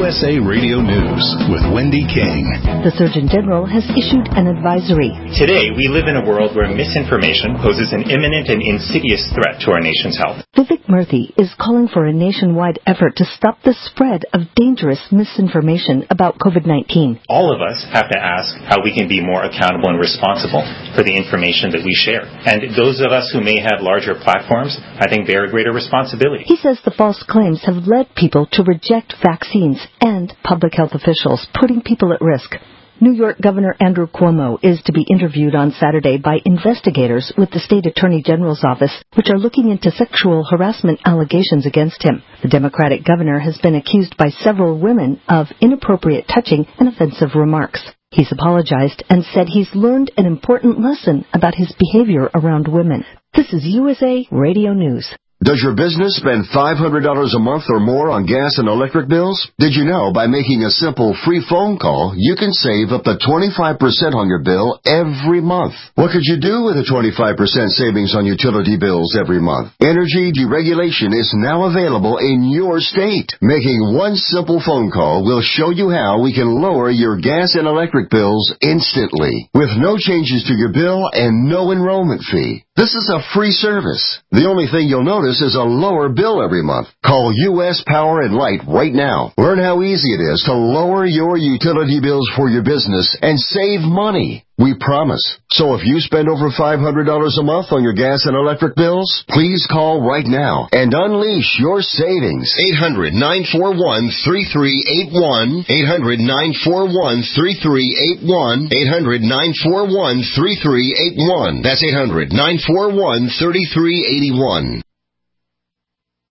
USA Radio News with Wendy King. The Surgeon General has issued an advisory. Today, we live in a world where misinformation poses an imminent and insidious threat to our nation's health. Vivek Murthy is calling for a nationwide effort to stop the spread of dangerous misinformation about COVID-19. All of us have to ask how we can be more accountable and responsible for the information that we share. And those of us who may have larger platforms, I think bear a greater responsibility. He says the false claims have led people to reject vaccines and public health officials, putting people at risk. New York Governor Andrew Cuomo is to be interviewed on Saturday by investigators with the state attorney general's office, which are looking into sexual harassment allegations against him. The Democratic governor has been accused by several women of inappropriate touching and offensive remarks. He's apologized and said he's learned an important lesson about his behavior around women. This is USA Radio News. Does your business spend $500 a month or more on gas and electric bills? Did you know by making a simple free phone call, you can save up to 25% on your bill every month? What could you do with a 25% savings on utility bills every month? Energy deregulation is now available in your state. Making one simple phone call will show you how we can lower your gas and electric bills instantly, with no changes to your bill and no enrollment fee. This is a free service. The only thing you'll notice is a lower bill every month. Call U.S. Power and Light right now. Learn how easy it is to lower your utility bills for your business and save money. We promise. So if you spend over $500 a month on your gas and electric bills, please call right now and unleash your savings. 800-941-3381. 800-941-3381. 800-941-3381. That's 800-941-3381.